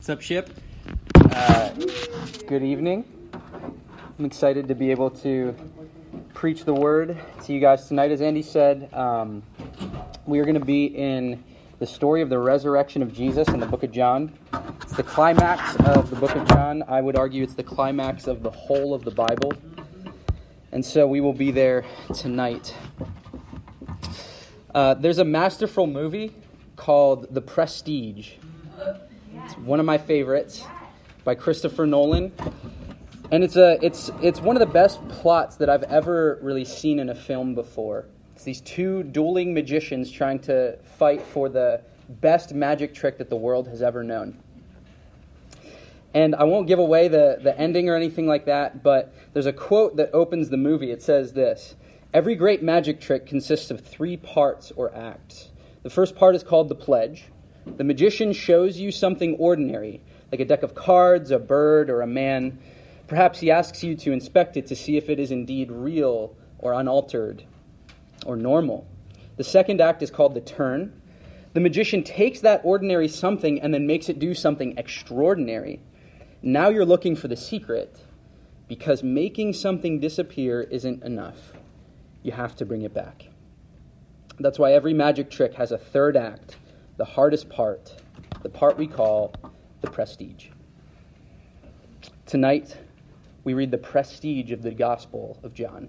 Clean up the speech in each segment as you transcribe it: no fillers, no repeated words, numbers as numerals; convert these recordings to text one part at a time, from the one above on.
What's up, Ship? Good evening. I'm excited to be able to preach the word to you guys tonight. As Andy said, we are going to be in the story of the resurrection of Jesus in the book of John. It's the climax of the book of John. I would argue it's the climax of the whole of the Bible. And so we will be there tonight. There's a masterful movie called The Prestige. It's one of my favorites by Christopher Nolan. And it's one of the best plots that I've ever really seen in a film before. It's these two dueling magicians trying to fight for the best magic trick that the world has ever known. And I won't give away the ending or anything like that, but there's a quote that opens the movie. It says this: "Every great magic trick consists of 3 parts or acts. The first part is called the pledge. The magician shows you something ordinary, like a deck of cards, a bird, or a man. Perhaps he asks you to inspect it to see if it is indeed real or unaltered or normal. The second act is called the turn. The magician takes that ordinary something and then makes it do something extraordinary. Now you're looking for the secret, because making something disappear isn't enough. You have to bring it back. That's why every magic trick has a third act, the hardest part, the part we call the prestige." Tonight, we read the prestige of the Gospel of John.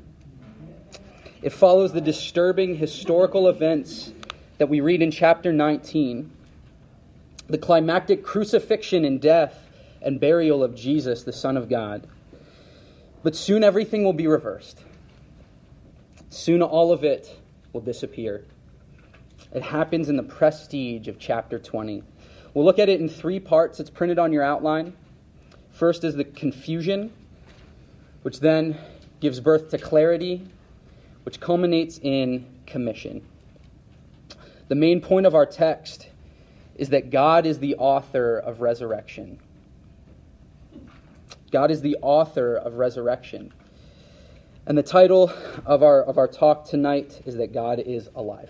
It follows the disturbing historical events that we read in chapter 19, the climactic crucifixion and death and burial of Jesus, the Son of God. But soon everything will be reversed. Soon all of it will disappear. It happens in the prestige of chapter 20. We'll look at it in 3 parts. It's printed on your outline. First is the confusion, which then gives birth to clarity, which culminates in commission. The main point of our text is that God is the author of resurrection. God is the author of resurrection. And the title of our talk tonight is that God is alive.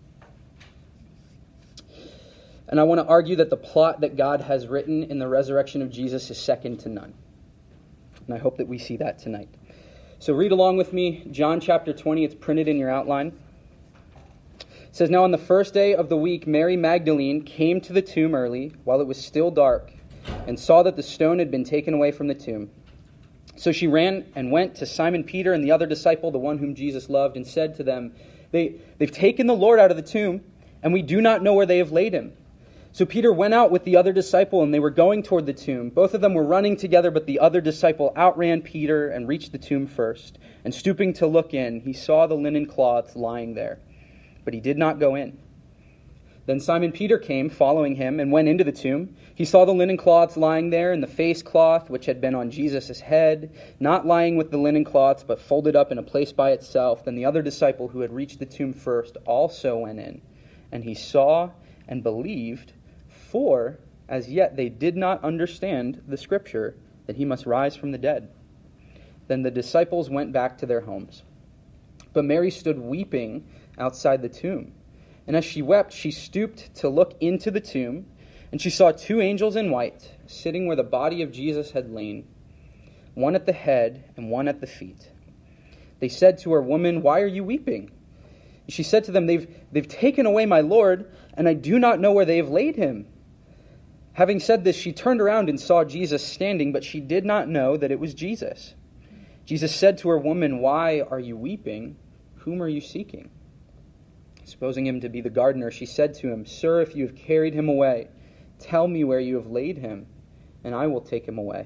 And I want to argue that the plot that God has written in the resurrection of Jesus is second to none. And I hope that we see that tonight. So read along with me, John chapter 20. It's printed in your outline. It says, "Now on the first day of the week, Mary Magdalene came to the tomb early, while it was still dark, and saw that the stone had been taken away from the tomb. So she ran and went to Simon Peter and the other disciple, the one whom Jesus loved, and said to them, They've taken the Lord out of the tomb, and we do not know where they have laid him." So Peter went out with the other disciple, and they were going toward the tomb. Both of them were running together, but the other disciple outran Peter and reached the tomb first. And stooping to look in, he saw the linen cloths lying there, but he did not go in. Then Simon Peter came, following him, and went into the tomb. He saw the linen cloths lying there, and the face cloth which had been on Jesus' head, not lying with the linen cloths, but folded up in a place by itself. Then the other disciple who had reached the tomb first also went in, and he saw and believed, for as yet they did not understand the scripture that he must rise from the dead. Then the disciples went back to their homes. But Mary stood weeping outside the tomb. And as she wept, she stooped to look into the tomb, and she saw 2 angels in white, sitting where the body of Jesus had lain, one at the head and one at the feet. They said to her, "Woman, why are you weeping?" She said to them, They've taken away my Lord, and I do not know where they have laid him." Having said this, she turned around and saw Jesus standing, but she did not know that it was Jesus. Jesus said to her, "Woman, why are you weeping? Whom are you seeking?" Supposing him to be the gardener, she said to him, "Sir, if you have carried him away, tell me where you have laid him, and I will take him away."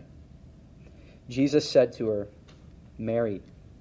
Jesus said to her, "Mary."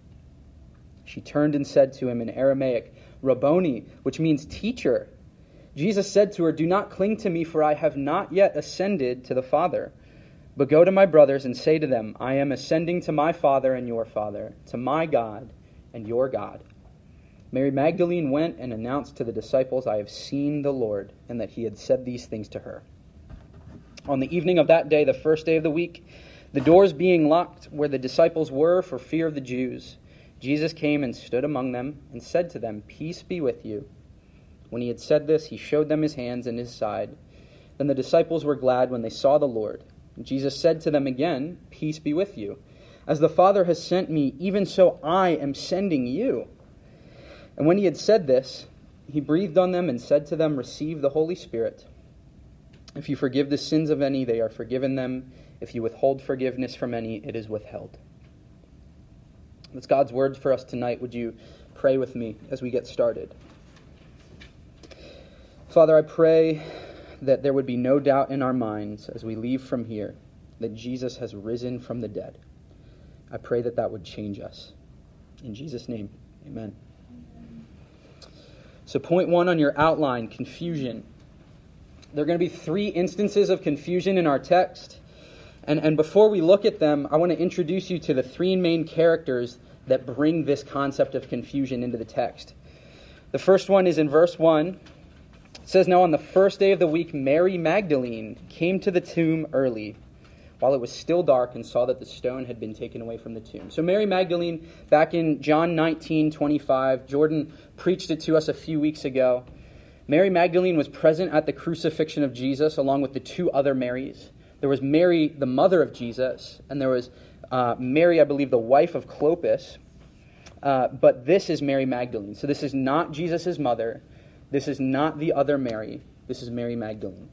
She turned and said to him in Aramaic, "Rabboni," which means teacher. Jesus said to her, "Do not cling to me, for I have not yet ascended to the Father. But go to my brothers and say to them, I am ascending to my Father and your Father, to my God and your God." Mary Magdalene went and announced to the disciples, "I have seen the Lord," and that he had said these things to her. On the evening of that day, the first day of the week, the doors being locked where the disciples were for fear of the Jews, Jesus came and stood among them and said to them, "Peace be with you." When he had said this, he showed them his hands and his side. Then the disciples were glad when they saw the Lord. And Jesus said to them again, "Peace be with you. As the Father has sent me, even so I am sending you." And when he had said this, he breathed on them and said to them, "Receive the Holy Spirit. If you forgive the sins of any, they are forgiven them. If you withhold forgiveness from any, it is withheld." That's God's word for us tonight. Would you pray with me as we get started? Father, I pray that there would be no doubt in our minds as we leave from here that Jesus has risen from the dead. I pray that that would change us. In Jesus' name, amen. So point one on your outline, confusion. There are going to be 3 instances of confusion in our text. And before we look at them, I want to introduce you to the 3 main characters that bring this concept of confusion into the text. The first one is in verse 1. It says, "Now on the first day of the week, Mary Magdalene came to the tomb early, while it was still dark, and saw that the stone had been taken away from the tomb." So Mary Magdalene, back in John 19:25, Jordan preached it to us a few weeks ago. Mary Magdalene was present at the crucifixion of Jesus along with the 2 other Marys. There was Mary, the mother of Jesus, and there was Mary, I believe, the wife of Clopas. But this is Mary Magdalene. So this is not Jesus' mother. This is not the other Mary. This is Mary Magdalene.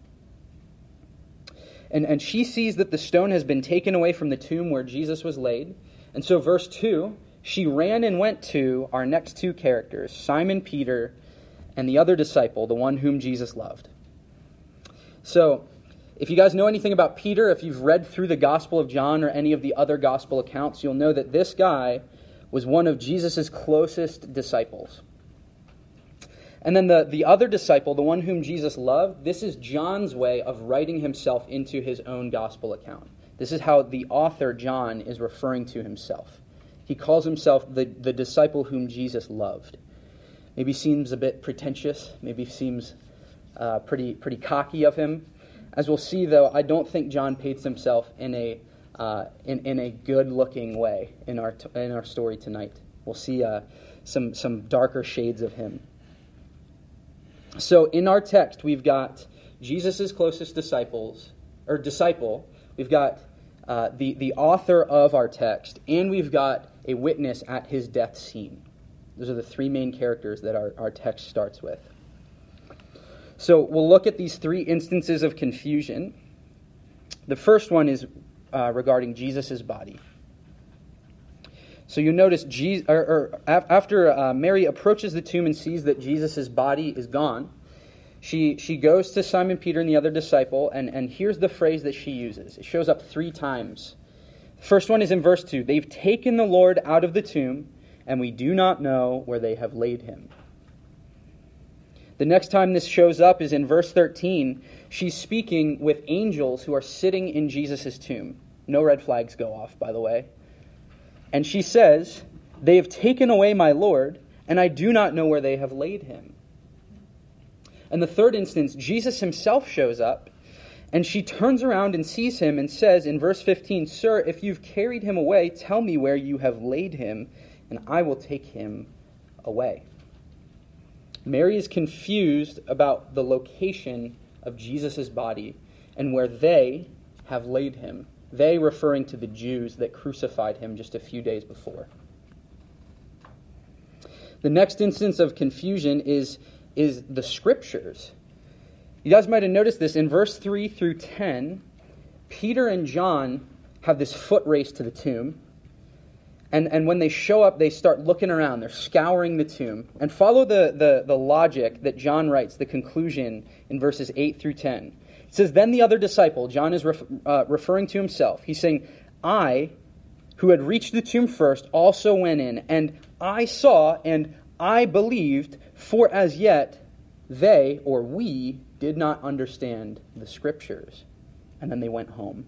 And she sees that the stone has been taken away from the tomb where Jesus was laid. And so verse 2, she ran and went to our next 2 characters, Simon Peter and the other disciple, the one whom Jesus loved. So if you guys know anything about Peter, if you've read through the Gospel of John or any of the other Gospel accounts, you'll know that this guy was one of Jesus' closest disciples. And then the other disciple, the one whom Jesus loved, this is John's way of writing himself into his own gospel account. This is how the author, John, is referring to himself. He calls himself the disciple whom Jesus loved. Maybe seems a bit pretentious, maybe seems pretty cocky of him. As we'll see, though, I don't think John paints himself in a good-looking way in our story tonight. We'll see some darker shades of him. So in our text, we've got Jesus' closest disciple. We've got the author of our text, and we've got a witness at his death scene. Those are the 3 main characters that our text starts with. So we'll look at these 3 instances of confusion. The first one is regarding Jesus' body. So you notice after Mary approaches the tomb and sees that Jesus' body is gone, she goes to Simon Peter and the other disciple, and here's the phrase that she uses. It shows up 3 times. The first one is in verse 2. "They've taken the Lord out of the tomb, and we do not know where they have laid him." The next time this shows up is in verse 13. She's speaking with angels who are sitting in Jesus' tomb. No red flags go off, by the way. And she says, "They have taken away my Lord, and I do not know where they have laid him." In the third instance, Jesus himself shows up, and she turns around and sees him and says in verse 15, "Sir, if you've carried him away, tell me where you have laid him, and I will take him away." Mary is confused about the location of Jesus' body and where they have laid him. They referring to the Jews that crucified him just a few days before. The next instance of confusion is the Scriptures. You guys might have noticed this. In verse 3 through 10, Peter and John have this foot race to the tomb. And when they show up, they start looking around. They're scouring the tomb. And follow the logic that John writes, the conclusion in verses 8 through 10. It says, "Then the other disciple," John is referring to himself. He's saying, "I, who had reached the tomb first, also went in, and I saw and I believed, for as yet they," or we, "did not understand the Scriptures." And then they went home.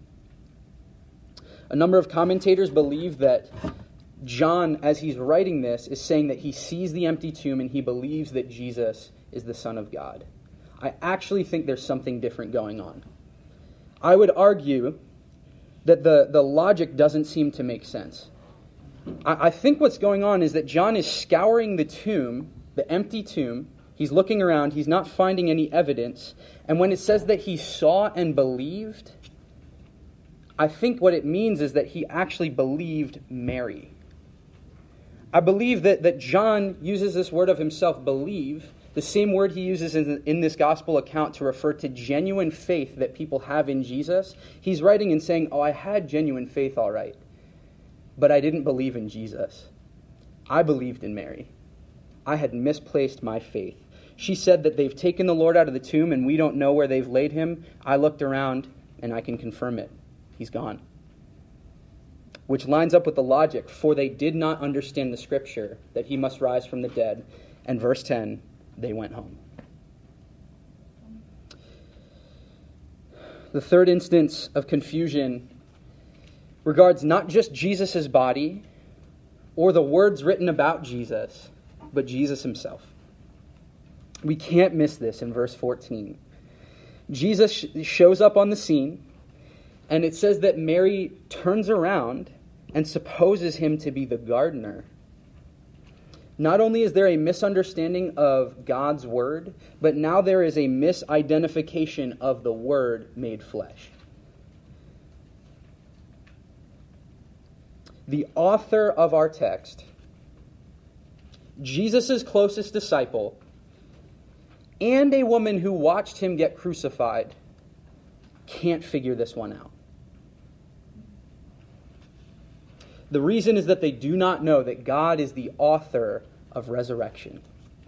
A number of commentators believe that John, as he's writing this, is saying that he sees the empty tomb and he believes that Jesus is the Son of God. I actually think there's something different going on. I would argue that the logic doesn't seem to make sense. I think what's going on is that John is scouring the tomb, the empty tomb, He's looking around. He's not finding any evidence. And when it says that he saw and believed, I think what it means is that he actually believed Mary. I believe that John uses this word of himself, believe, the same word he uses in this gospel account to refer to genuine faith that people have in Jesus. He's writing and saying, I had genuine faith, all right, but I didn't believe in Jesus. I believed in Mary. I had misplaced my faith. She said that they've taken the Lord out of the tomb and we don't know where they've laid him. I looked around and I can confirm it. He's gone. Which lines up with the logic, for they did not understand the scripture that he must rise from the dead. And verse 10, they went home. The third instance of confusion regards not just Jesus' body or the words written about Jesus, but Jesus himself. We can't miss this in verse 14. Jesus shows up on the scene, and it says that Mary turns around and supposes him to be the gardener. Not only is there a misunderstanding of God's word, but now there is a misidentification of the Word made flesh. The author of our text, Jesus' closest disciple, and a woman who watched him get crucified, can't figure this one out. The reason is that they do not know that God is the author of resurrection.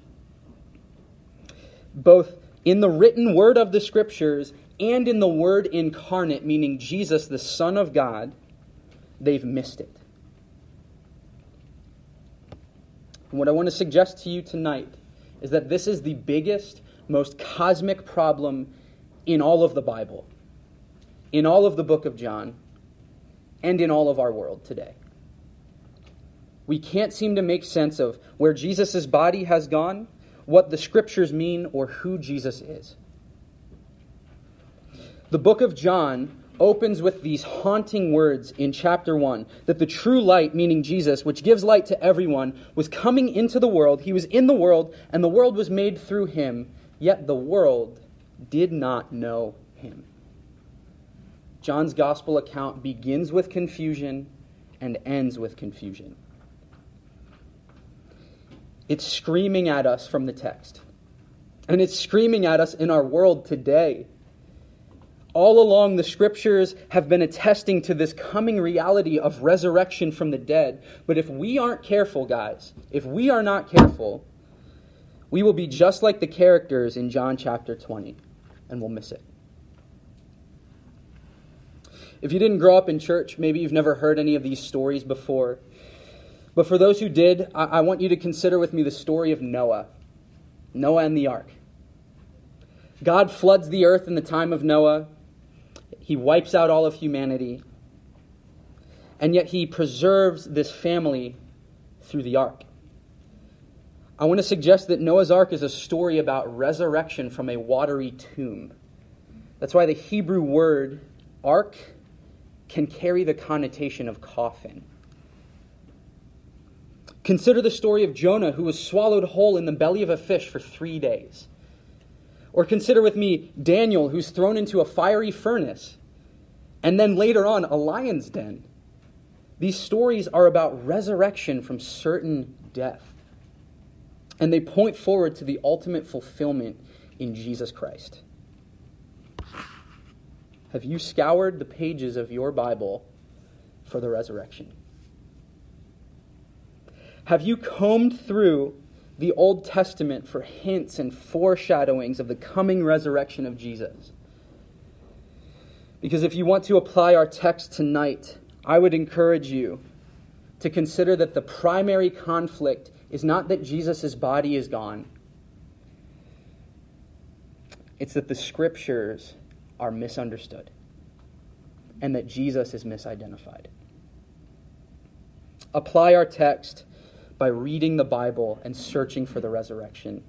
Both in the written word of the Scriptures and in the Word incarnate, meaning Jesus, the Son of God, they've missed it. And what I want to suggest to you tonight is that this is the biggest, most cosmic problem in all of the Bible, in all of the book of John, and in all of our world today. We can't seem to make sense of where Jesus' body has gone, what the Scriptures mean, or who Jesus is. The book of John opens with these haunting words in chapter 1, that the true light, meaning Jesus, which gives light to everyone, was coming into the world. He was in the world, and the world was made through him, yet the world did not know him. John's gospel account begins with confusion and ends with confusion. It's screaming at us from the text. And it's screaming at us in our world today. All along, the Scriptures have been attesting to this coming reality of resurrection from the dead. But if we aren't careful, guys, if we are not careful, we will be just like the characters in John chapter 20, and we'll miss it. If you didn't grow up in church, maybe you've never heard any of these stories before. But for those who did, I want you to consider with me the story of Noah. Noah and the ark. God floods the earth in the time of Noah. He wipes out all of humanity. And yet he preserves this family through the ark. I want to suggest that Noah's ark is a story about resurrection from a watery tomb. That's why the Hebrew word ark can carry the connotation of coffin. Consider the story of Jonah, who was swallowed whole in the belly of a fish for 3 days. Or consider with me Daniel, who's thrown into a fiery furnace, and then later on a lion's den. These stories are about resurrection from certain death. And they point forward to the ultimate fulfillment in Jesus Christ. Have you scoured the pages of your Bible for the resurrection? Have you combed through the Old Testament for hints and foreshadowings of the coming resurrection of Jesus? Because if you want to apply our text tonight, I would encourage you to consider that the primary conflict is not that Jesus' body is gone. It's that the Scriptures are misunderstood and that Jesus is misidentified. Apply our text by reading the Bible and searching for the resurrection.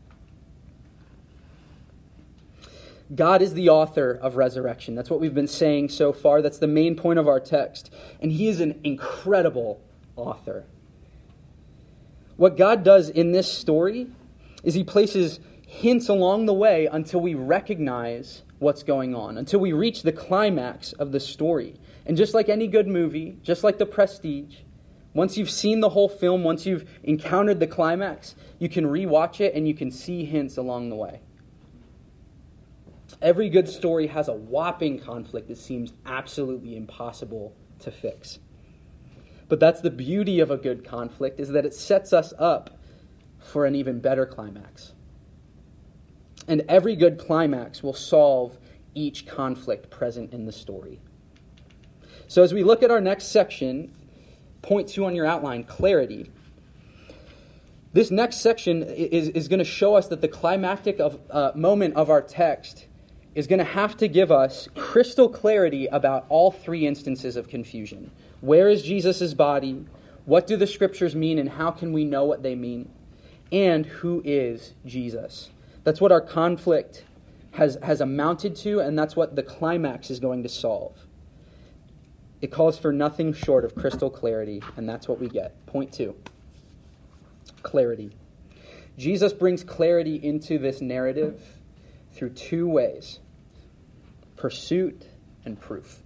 God is the author of resurrection. That's what we've been saying so far. That's the main point of our text. And he is an incredible author. What God does in this story is he places hints along the way until we recognize what's going on, until we reach the climax of the story. And just like any good movie, just like The Prestige, once you've seen the whole film, once you've encountered the climax, you can rewatch it and you can see hints along the way. Every good story has a whopping conflict that seems absolutely impossible to fix. But that's the beauty of a good conflict, is that it sets us up for an even better climax. And every good climax will solve each conflict present in the story. So as we look at our next section, point 2 on your outline, clarity. This next section is going to show us that the climactic moment of our text is going to have to give us crystal clarity about all 3 instances of confusion. Where is Jesus' body? What do the scriptures mean, and how can we know what they mean? And who is Jesus? That's what our conflict has amounted to, and that's what the climax is going to solve. It calls for nothing short of crystal clarity, and that's what we get. Point 2. Clarity. Jesus brings clarity into this narrative through 2 ways: pursuit and proof.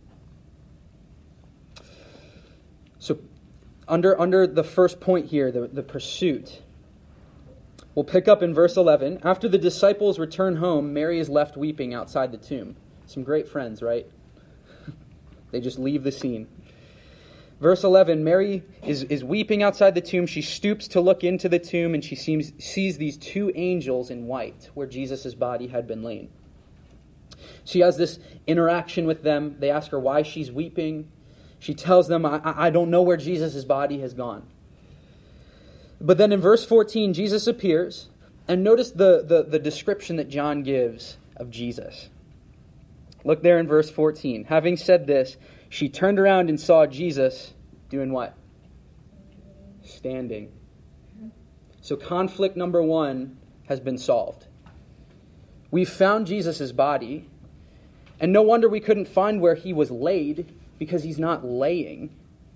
So under the first point here, the pursuit, we'll pick up in verse 11. After the disciples return home, Mary is left weeping outside the tomb. Some great friends, right? They just leave the scene. Verse 11, Mary is weeping outside the tomb. She stoops to look into the tomb, and she sees these 2 angels in white where Jesus' body had been laid. She has this interaction with them. They ask her why she's weeping. She tells them, I don't know where Jesus' body has gone. But then in verse 14, Jesus appears. And notice the description that John gives of Jesus. Look there in verse 14. Having said this, she turned around and saw Jesus doing what? Standing. So conflict number 1 has been solved. We've found Jesus' body. And no wonder we couldn't find where he was laid, because he's not laying.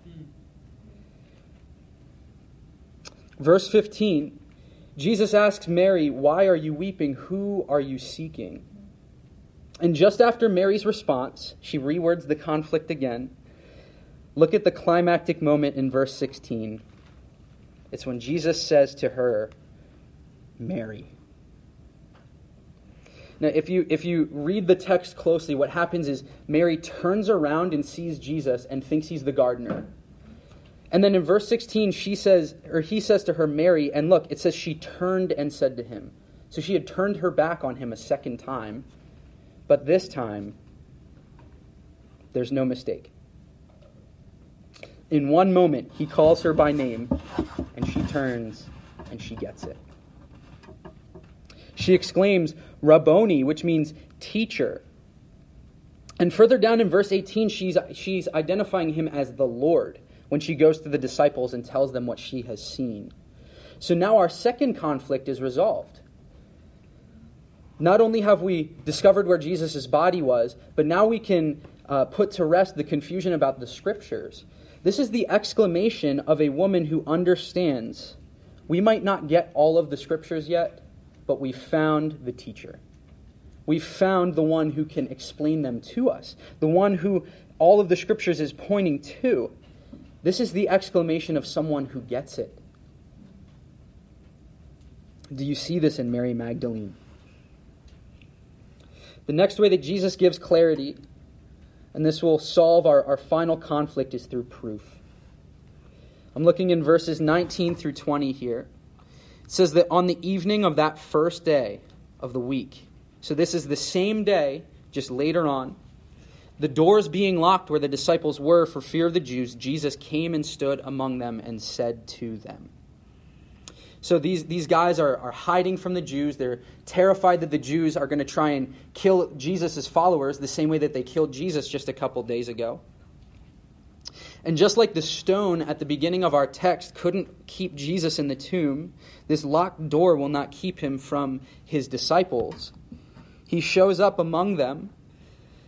Verse 15, Jesus asks Mary, "Why are you weeping? Who are you seeking?" And just after Mary's response, she rewords the conflict again. Look at the climactic moment in verse 16. It's when Jesus says to her, "Mary." Now, if you read the text closely, what happens is Mary turns around and sees Jesus and thinks he's the gardener. And then in verse 16, he says to her, "Mary," and look, it says she turned and said to him. So she had turned her back on him a second time, but this time, there's no mistake. In one moment, he calls her by name, and she turns and she gets it. She exclaims, "Rabboni," which means teacher. And further down in verse 18, she's identifying him as the Lord when she goes to the disciples and tells them what she has seen. So now our second conflict is resolved. Not only have we discovered where Jesus' body was, but now we can put to rest the confusion about the scriptures. This is the exclamation of a woman who understands. We might not get all of the scriptures yet, but we found the teacher. We found the one who can explain them to us, the one who all of the scriptures is pointing to. This is the exclamation of someone who gets it. Do you see this in Mary Magdalene? The next way that Jesus gives clarity, and this will solve our final conflict, is through proof. I'm looking in verses 19 through 20 here. It says that on the evening of that first day of the week, so this is the same day, just later on, the doors being locked where the disciples were for fear of the Jews, Jesus came and stood among them and said to them. So these guys are hiding from the Jews. They're terrified that the Jews are going to try and kill Jesus' followers the same way that they killed Jesus just a couple days ago. And just like the stone at the beginning of our text couldn't keep Jesus in the tomb, this locked door will not keep him from his disciples. He shows up among them.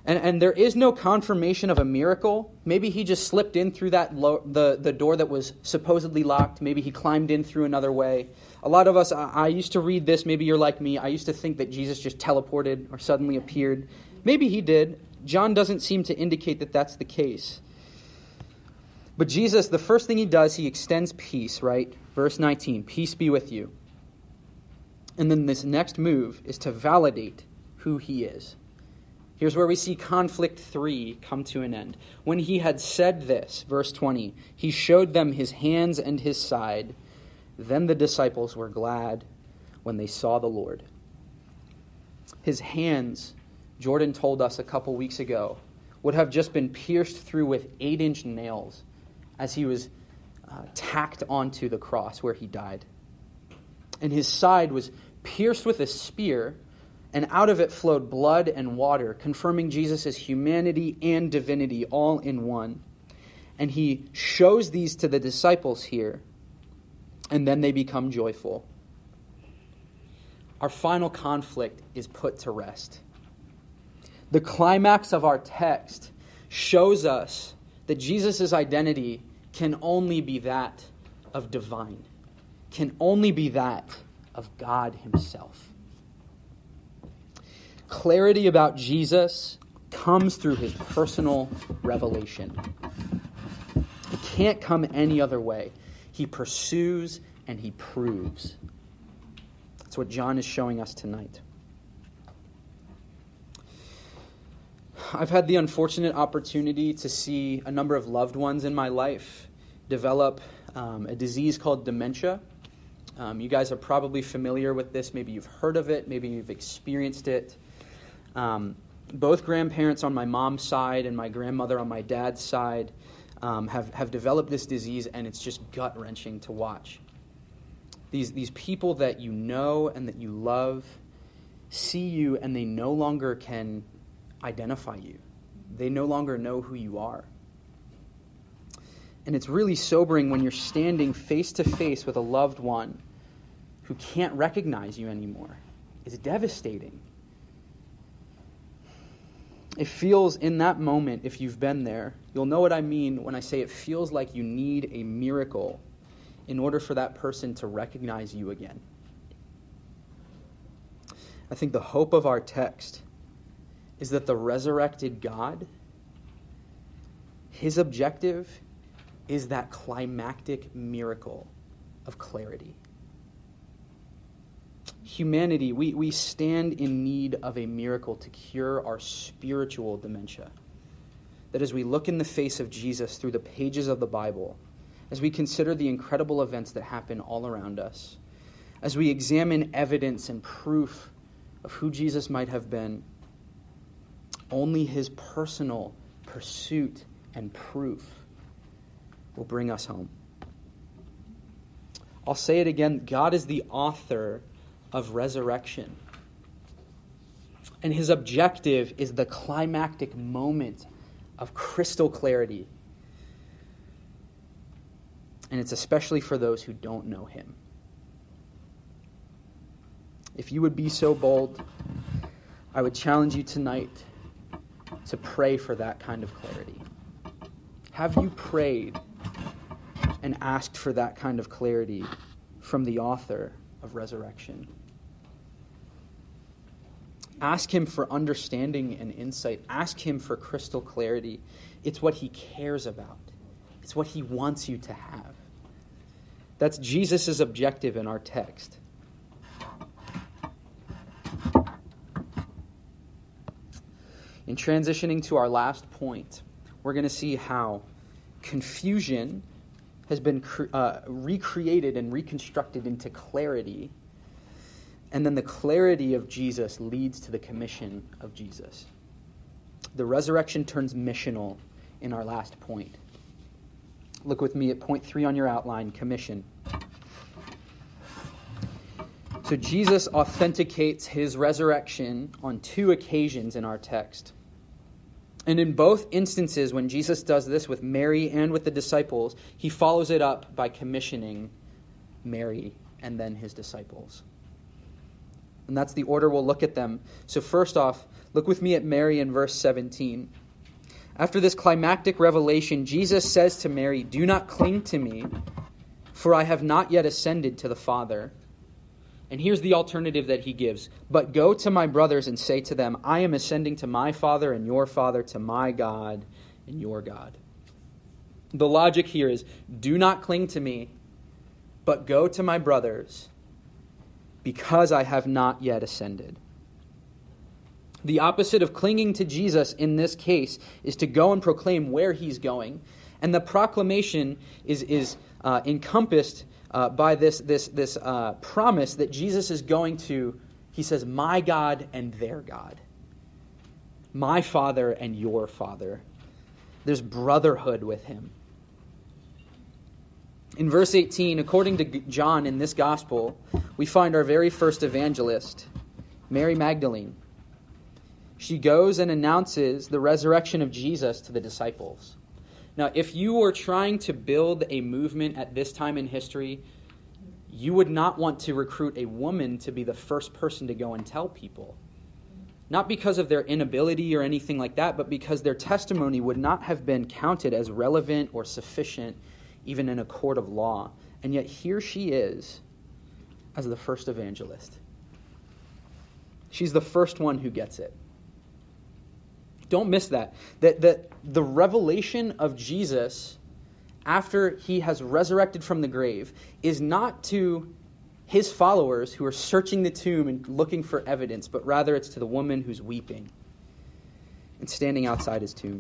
And there is no confirmation of a miracle. Maybe he just slipped in through the door that was supposedly locked. Maybe he climbed in through another way. A lot of us, I used to read this, maybe you're like me, I used to think that Jesus just teleported or suddenly appeared. Maybe he did. John doesn't seem to indicate that that's the case. But Jesus, the first thing he does, he extends peace, right? Verse 19, peace be with you. And then this next move is to validate who he is. Here's where we see conflict 3 come to an end. When he had said this, verse 20, he showed them his hands and his side. Then the disciples were glad when they saw the Lord. His hands, Jordan told us a couple weeks ago, would have just been pierced through with 8-inch nails as he was tacked onto the cross where he died. And his side was pierced with a spear, and out of it flowed blood and water, confirming Jesus' humanity and divinity all in one. And he shows these to the disciples here, and then they become joyful. Our final conflict is put to rest. The climax of our text shows us that Jesus' identity can only be that of divine, can only be that of God himself. Clarity about Jesus comes through his personal revelation. It can't come any other way. He pursues and he proves. That's what John is showing us tonight. I've had the unfortunate opportunity to see a number of loved ones in my life develop a disease called dementia. You guys are probably familiar with this. Maybe you've heard of it. Maybe you've experienced it. Both grandparents on my mom's side and my grandmother on my dad's side have developed this disease, and it's just gut-wrenching to watch. These people that you know and that you love see you, and they no longer can identify you. They no longer know who you are. And it's really sobering when you're standing face to face with a loved one who can't recognize you anymore. It's devastating. It feels in that moment, if you've been there, you'll know what I mean when I say it feels like you need a miracle in order for that person to recognize you again. I think the hope of our text is that the resurrected God, his objective is that climactic miracle of clarity. Humanity, we stand in need of a miracle to cure our spiritual dementia. That as we look in the face of Jesus through the pages of the Bible, as we consider the incredible events that happen all around us, as we examine evidence and proof of who Jesus might have been, only his personal pursuit and proof will bring us home. I'll say it again, God is the author of resurrection. And his objective is the climactic moment of crystal clarity. And it's especially for those who don't know him. If you would be so bold, I would challenge you tonight to pray for that kind of clarity. Have you prayed and asked for that kind of clarity from the author of resurrection? Ask him for understanding and insight. Ask him for crystal clarity. It's what he cares about. It's what he wants you to have. That's Jesus' objective in our text. In transitioning to our last point, we're going to see how confusion has been recreated and reconstructed into clarity, and then the clarity of Jesus leads to the commission of Jesus. The resurrection turns missional in our last point. Look with me at point 3 on your outline, commission. So Jesus authenticates his resurrection on 2 occasions in our text. And in both instances, when Jesus does this with Mary and with the disciples, he follows it up by commissioning Mary and then his disciples. And that's the order we'll look at them. So first off, Look with me at Mary in verse 17. After this climactic revelation, Jesus says to Mary, "Do not cling to me, for I have not yet ascended to the Father." And here's the alternative that he gives. "But go to my brothers and say to them, I am ascending to my Father and your Father, to my God and your God." The logic here is, do not cling to me, but go to my brothers, because I have not yet ascended. The opposite of clinging to Jesus in this case is to go and proclaim where he's going. And the proclamation is encompassed by this promise that Jesus is going to, he says, my God and their God. My Father and your Father. There's brotherhood with him. In verse 18, according to John in this gospel, we find our very first evangelist, Mary Magdalene. She goes and announces the resurrection of Jesus to the disciples. Now, if you were trying to build a movement at this time in history, you would not want to recruit a woman to be the first person to go and tell people. Not because of their inability or anything like that, but because their testimony would not have been counted as relevant or sufficient, even in a court of law. And yet here she is as the first evangelist. She's the first one who gets it. Don't miss that. That the revelation of Jesus after he has resurrected from the grave is not to his followers who are searching the tomb and looking for evidence, but rather it's to the woman who's weeping and standing outside his tomb.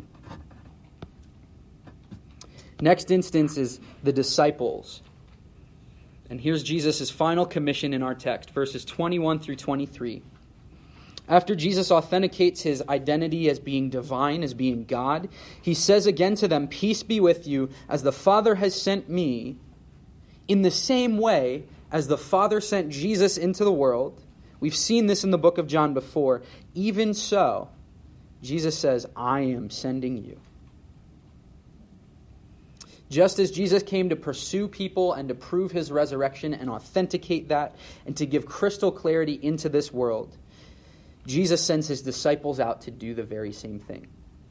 Next instance is the disciples. And here's Jesus' final commission in our text, verses 21 through 23. After Jesus authenticates his identity as being divine, as being God, he says again to them, "Peace be with you, as the Father has sent me, in the same way as the Father sent Jesus into the world." We've seen this in the book of John before. Even so, Jesus says, "I am sending you." Just as Jesus came to pursue people and to prove his resurrection and authenticate that and to give crystal clarity into this world, Jesus sends his disciples out to do the very same thing.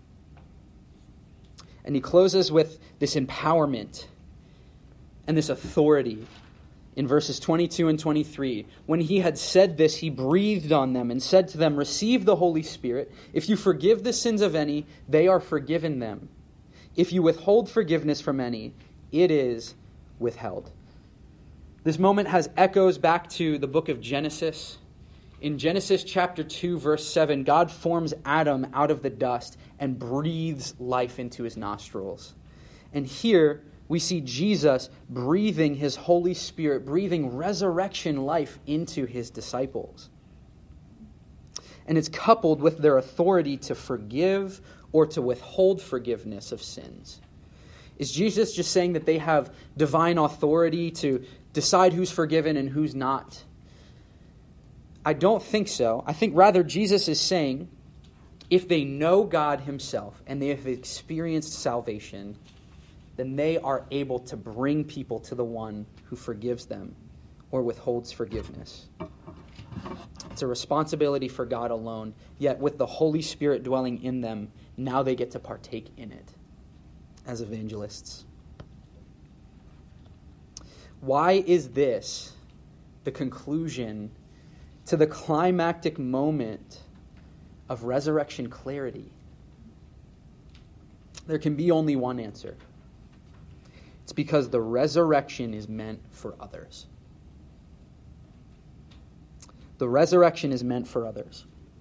And he closes with this empowerment and this authority in verses 22 and 23. When he had said this, he breathed on them and said to them, "Receive the Holy Spirit. If you forgive the sins of any, they are forgiven them. If you withhold forgiveness from any, it is withheld." This moment has echoes back to the book of Genesis. In Genesis chapter 2, verse 7, God forms Adam out of the dust and breathes life into his nostrils. And here we see Jesus breathing his Holy Spirit, breathing resurrection life into his disciples. And it's coupled with their authority to forgive or to withhold forgiveness of sins. Is Jesus just saying that they have divine authority to decide who's forgiven and who's not? I don't think so. I think rather Jesus is saying, if they know God himself and they have experienced salvation, then they are able to bring people to the one who forgives them or withholds forgiveness. It's a responsibility for God alone, yet with the Holy Spirit dwelling in them, now they get to partake in it as evangelists. Why is this the conclusion to the climactic moment of resurrection clarity? There can be only one answer. It's because the resurrection is meant for others. The resurrection is meant for others.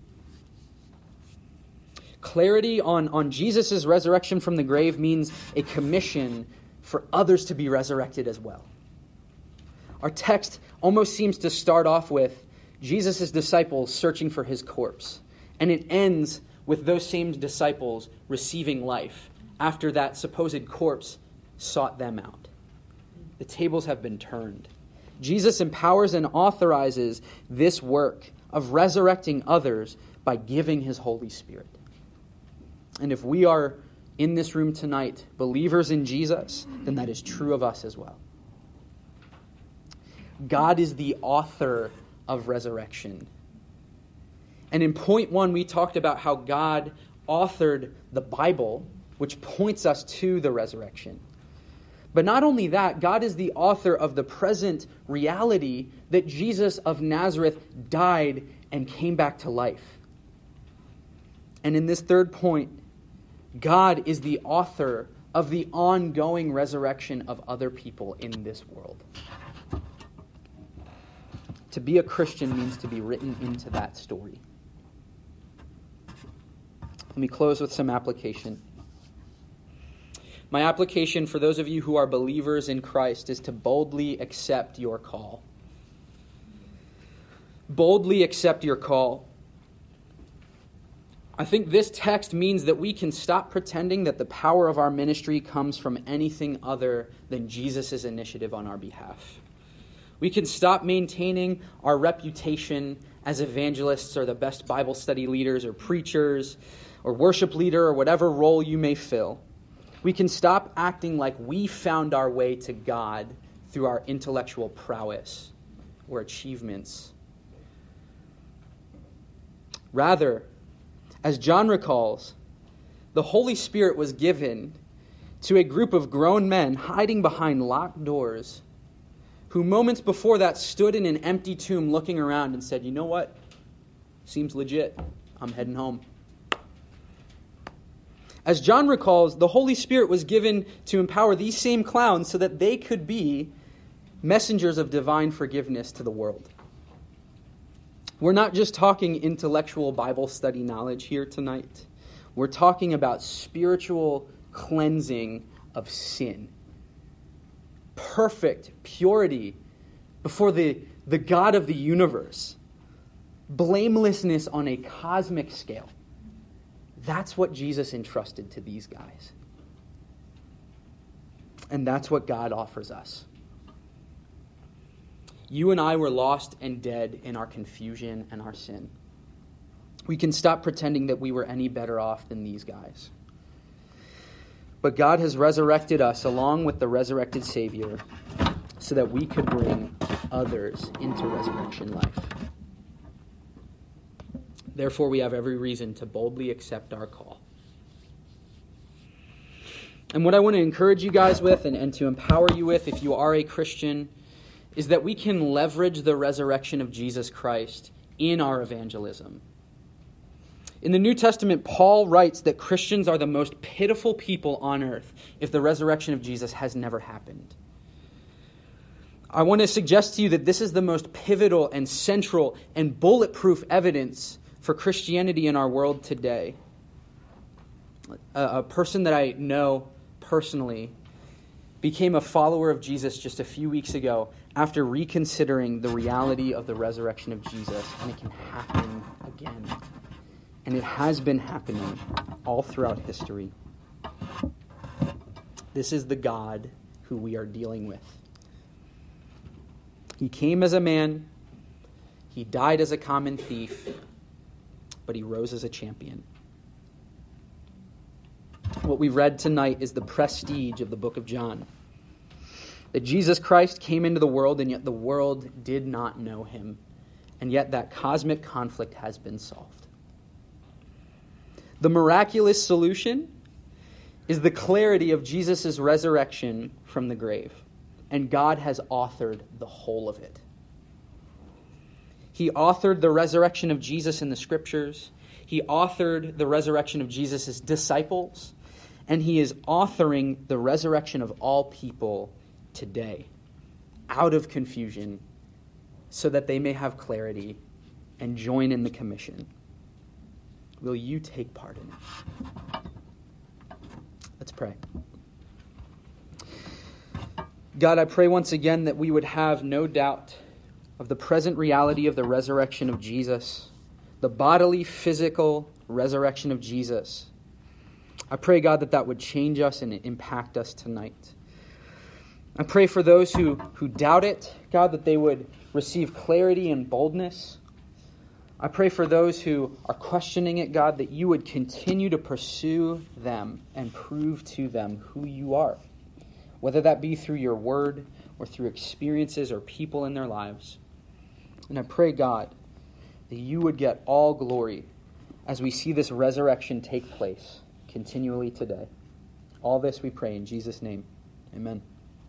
Clarity on Jesus' resurrection from the grave means a commission for others to be resurrected as well. Our text almost seems to start off with Jesus' disciples searching for his corpse. And it ends with those same disciples receiving life after that supposed corpse sought them out. The tables have been turned. Jesus empowers and authorizes this work of resurrecting others by giving his Holy Spirit. And if we are in this room tonight believers in Jesus, then that is true of us as well. God is the author of resurrection. And in point 1, we talked about how God authored the Bible, which points us to the resurrection. But not only that, God is the author of the present reality that Jesus of Nazareth died and came back to life. And in this third point, God is the author of the ongoing resurrection of other people in this world. To be a Christian means to be written into that story. Let me close with some application. My application for those of you who are believers in Christ is to boldly accept your call. Boldly accept your call. I think this text means that we can stop pretending that the power of our ministry comes from anything other than Jesus' initiative on our behalf. We can stop maintaining our reputation as evangelists or the best Bible study leaders or preachers or worship leader or whatever role you may fill. We can stop acting like we found our way to God through our intellectual prowess or achievements. Rather, as John recalls, the Holy Spirit was given to a group of grown men hiding behind locked doors who moments before that stood in an empty tomb looking around and said, "You know what? Seems legit. I'm heading home." As John recalls, the Holy Spirit was given to empower these same clowns so that they could be messengers of divine forgiveness to the world. We're not just talking intellectual Bible study knowledge here tonight. We're talking about spiritual cleansing of sin. Perfect purity before the God of the universe. Blamelessness on a cosmic scale. That's what Jesus entrusted to these guys. And that's what God offers us. You and I were lost and dead in our confusion and our sin. We can stop pretending that we were any better off than these guys. But God has resurrected us along with the resurrected Savior so that we could bring others into resurrection life. Therefore, we have every reason to boldly accept our call. And what I want to encourage you guys with and to empower you with if you are a Christian is that we can leverage the resurrection of Jesus Christ in our evangelism. In the New Testament, Paul writes that Christians are the most pitiful people on earth if the resurrection of Jesus has never happened. I want to suggest to you that this is the most pivotal and central and bulletproof evidence for Christianity in our world today. A person that I know personally became a follower of Jesus just a few weeks ago after reconsidering the reality of the resurrection of Jesus. And it can happen again. And it has been happening all throughout history. This is the God who we are dealing with. He came as a man. He died as a common thief. But he rose as a champion. What we read tonight is the prestige of the book of John. That Jesus Christ came into the world, and yet the world did not know him. And yet that cosmic conflict has been solved. The miraculous solution is the clarity of Jesus' resurrection from the grave. And God has authored the whole of it. He authored the resurrection of Jesus in the Scriptures. He authored the resurrection of Jesus' disciples. And he is authoring the resurrection of all people today, out of confusion, so that they may have clarity and join in the commission. Will you take part in it? Let's pray. God, I pray once again that we would have no doubt of the present reality of the resurrection of Jesus, the bodily, physical resurrection of Jesus. I pray, God, that would change us and impact us tonight. I pray for those who doubt it, God, that they would receive clarity and boldness. I pray for those who are questioning it, God, that you would continue to pursue them and prove to them who you are, whether that be through your word or through experiences or people in their lives. And I pray, God, that you would get all glory as we see this resurrection take place continually today. All this we pray in Jesus' name. Amen.